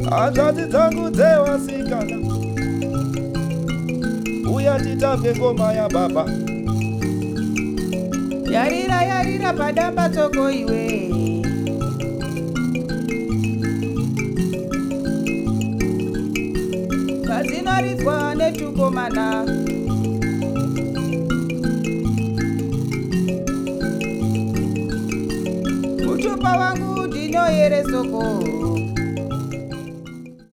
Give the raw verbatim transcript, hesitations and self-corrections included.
Hanzvadzi dzangu dzewasikana, uya titambe ngoma yababa. Yarira yarira padamba toko iwe, padzinoridzwa netukomana. Muchupa wangu ndinoyere soko,